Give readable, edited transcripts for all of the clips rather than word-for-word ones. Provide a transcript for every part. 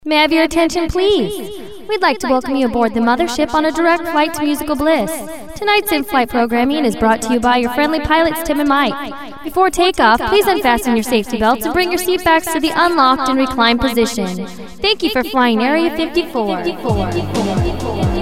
May I have your attention, please? We'd like to welcome you aboard the Mothership on a direct flight to musical bliss. Tonight's in-flight programming is brought to you by your friendly pilots, Tim and Mike. Before takeoff, please unfasten your safety belts and bring your seat backs to the unlocked and reclined position. Thank you for flying Area 54.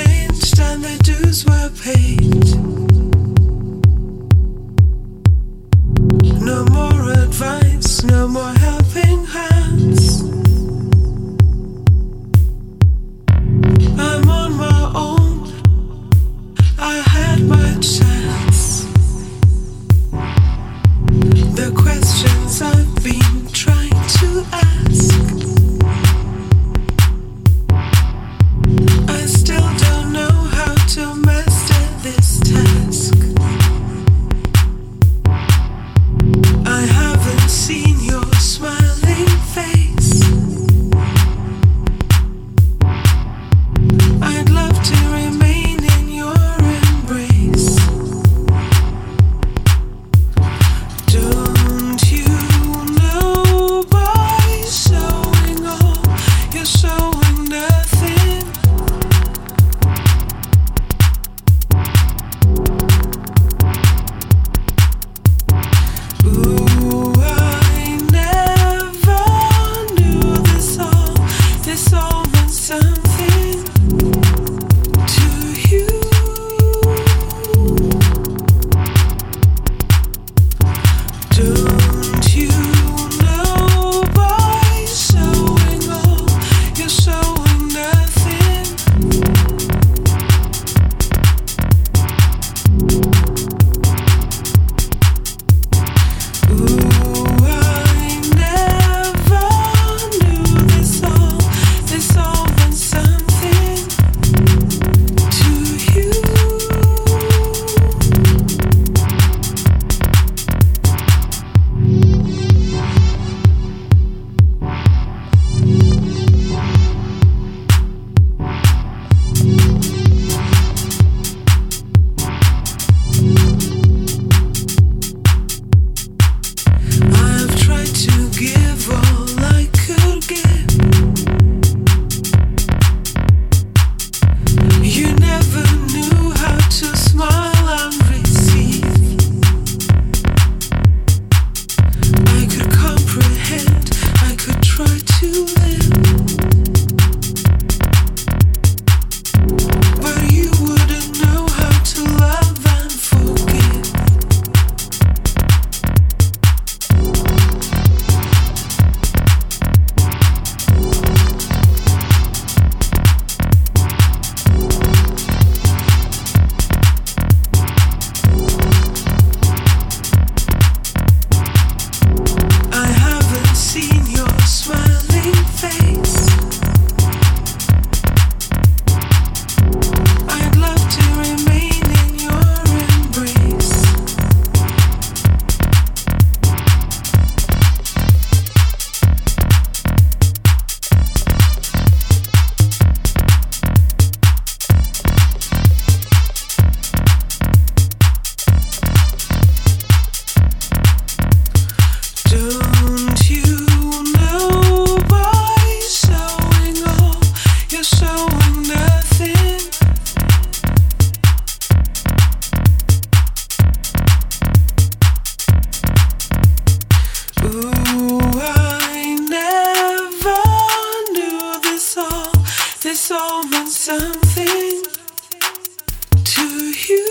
dues were paid. No more advice, no more helping hands. I'm on my own, I had my chance. The questions I've been trying to ask, I still don't know how to master this task. I haven't seen your smiling face. I'd love to remain in your embrace. Don't you know by showing all, you're showing nothing. Ooh, I never knew this all meant something to you. Don't you know by showing all, you're showing nothing. Ooh, I never knew this all meant something to you. I've tried to give all I could give. You never knew how to smile and receive. I could comprehend, I could try to live, but you wouldn't know how to love and forgive. I haven't seen your smiling face. I'd love to remain in your embrace. Don't you know by showing all, you're showing nothing. Ooh, I never knew this all meant something to you.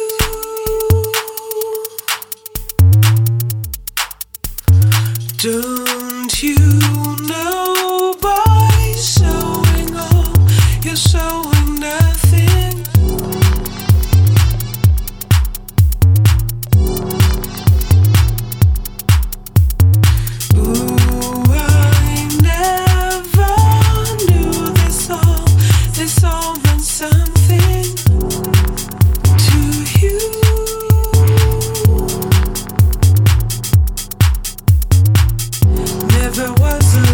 Don't you know by showing all, you're showing nothing. Ooh, I never knew this all meant something to you. Never was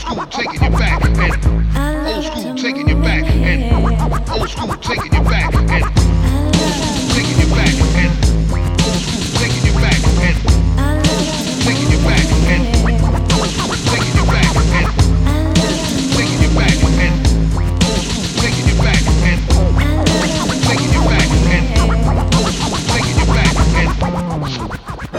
school taking you back, and old school taking you back, and old school taking you back, and old school taking you back, and old school taking you back, and taking you back, and old school taking you back, and taking you back, and old school taking you back, and taking you back, and old school taking you back, and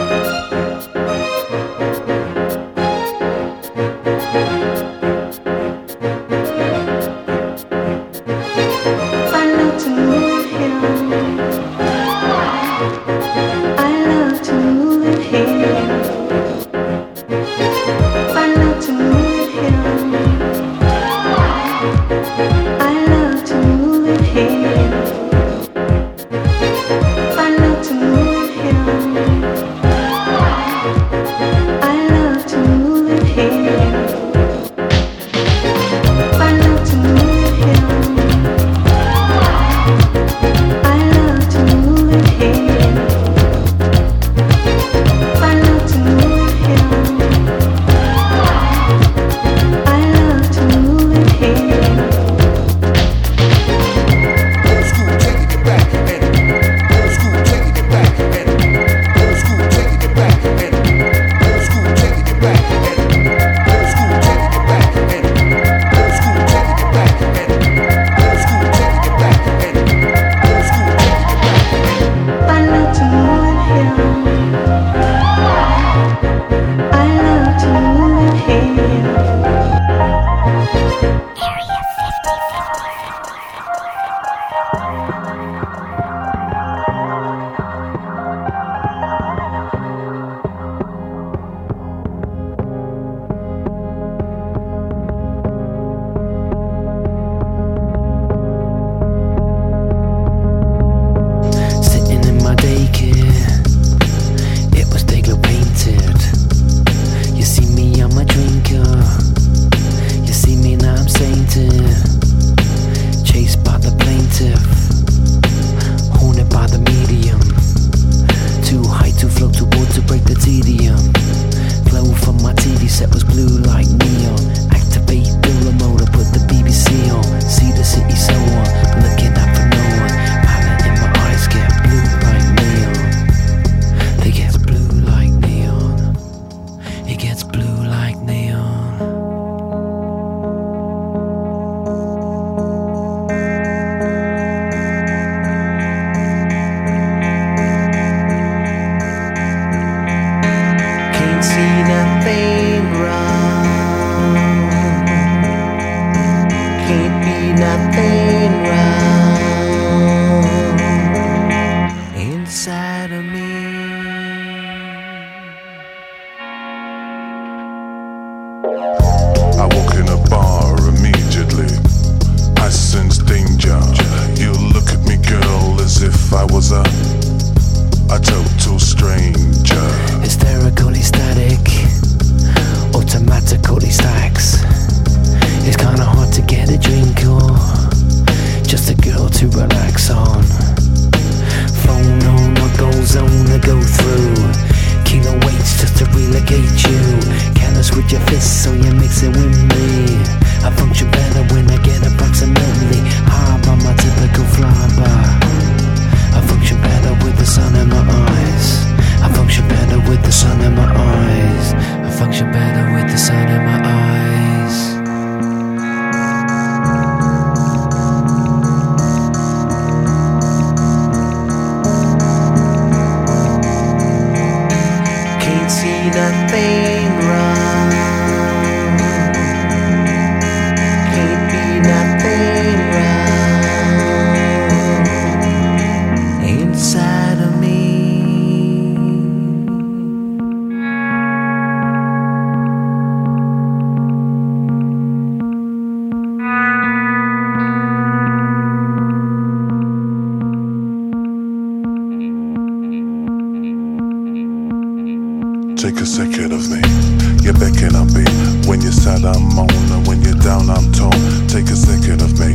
Take a second of me, you're beckoning on me. When you're sad I'm moan, and when you're down I'm torn. Take a second of me,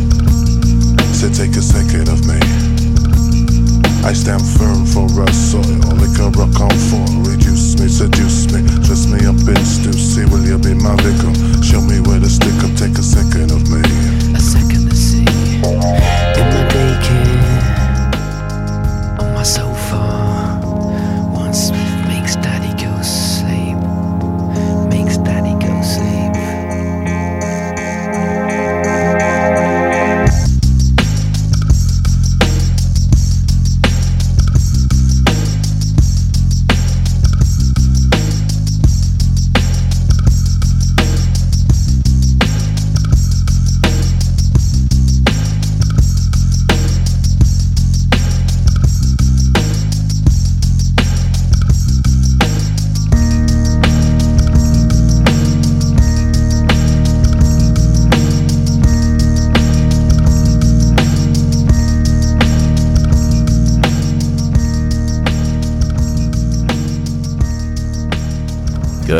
say take a second of me. I stand firm for a soil, like a rock on fall. Reduce me, seduce me, dress me up in stew. See, will you be my victim? Show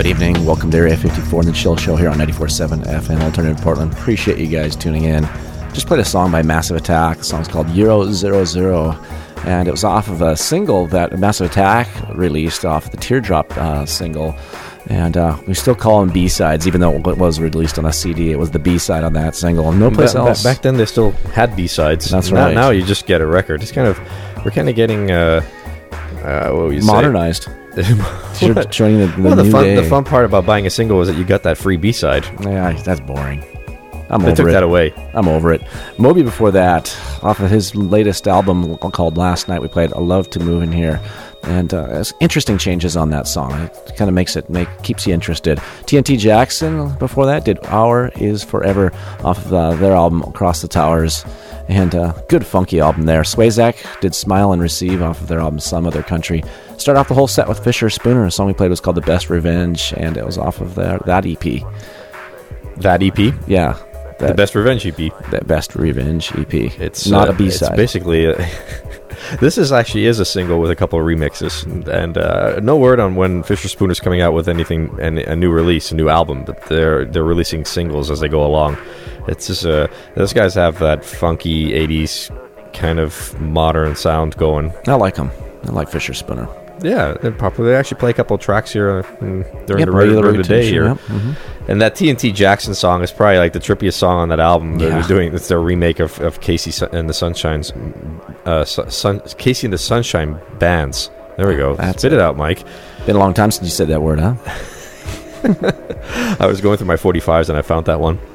Good evening. Welcome to Area 54 and the Chill Show here on 94.7 FM Alternative Portland. Appreciate you guys tuning in. Just played a song by Massive Attack. The song's called Euro 00, and it was off of a single that Massive Attack released off the Teardrop single. And we still call them B-sides, even though it was released on a CD. It was the B-side on that single. No place else. Back then, they still had B-sides. That's right. Now you just get a record. We're kind of getting what would you modernized. Joining the new day. The fun part about buying a single was that you got that free B-side. Yeah, that's boring. They took that away. I'm over it. Moby before that, off of his latest album called Last Night, we played I Love to Move in Here. And it's interesting changes on that song. It kind of keeps you interested. TNT Jackson before that did Our Is Forever off of their album Across the Towers. And good funky album there. Swayzak did Smile and Receive off of their album Some Other Country. Started off the whole set with Fisher Spooner. A song we played was called The Best Revenge, and it was off of that EP. That EP? Yeah. The Best Revenge EP. The Best Revenge EP. It's not a B-side. It's basically... This is a single with a couple of remixes, and no word on when Fisher Spooner's coming out with anything, a new release, a new album, but they're releasing singles as they go along. It's just those guys have that funky 80s kind of modern sound going. I like them. I like Fisher Spooner. Yeah, they're popular. They actually play a couple of tracks here during the day here. Yep. Mm-hmm. And that TNT Jackson song is probably like the trippiest song on that album. Yeah. They're doing. It's their remake of Casey and the Sunshine's Casey and the Sunshine Bands. There we go. Spit it out, Mike. Been a long time since you said that word, huh? I was going through my 45s and I found that one.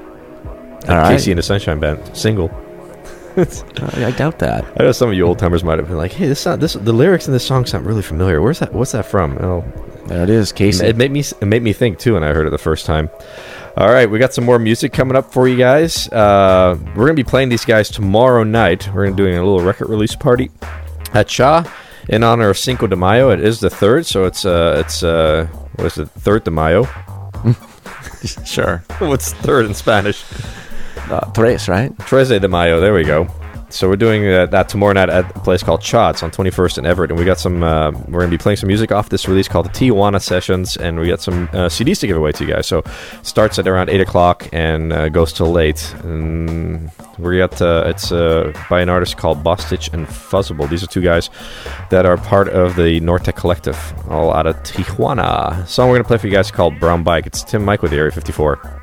Casey and the Sunshine Band single. I doubt that. I know some of you old timers might have been like, "Hey, the lyrics in this song sound really familiar. What's that from?" Oh, there it is, Casey. It made me think too when I heard it the first time. All right, we got some more music coming up for you guys. We're gonna be playing these guys tomorrow night. We're gonna be doing a little record release party at Cha in honor of Cinco de Mayo. It is the 3rd, so it's what is it? 3rd de Mayo. Sure. What's 3rd in Spanish? Tres, right? Trece de Mayo, there we go. So we're doing that tomorrow night at a place called Cha. It's on 21st and Everett, and we got some. We're going to be playing some music off this release called the Tijuana Sessions, and we got some CDs to give away to you guys. So starts at around 8 o'clock and goes till late. And we got it's by an artist called Bostich and Fuzzable. These are two guys that are part of the Norte Collective, all out of Tijuana. The song we're going to play for you guys is called Brown Bike. It's Tim Mike with the Area 54.